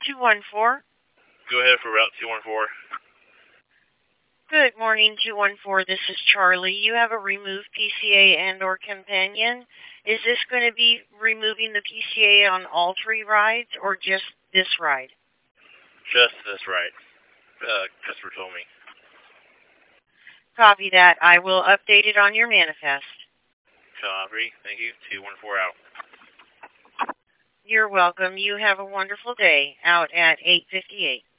214. Go ahead for Route 214. Good morning, 214. This is Charlie. You have a removed PCA and or companion. Is this going to be removing the PCA on all 3 rides or just this ride? Just this ride. Customer told me. Copy that. I will update it on your manifest. Copy. Thank you. 214 out. You're welcome. You have a wonderful day. Out at 8:58.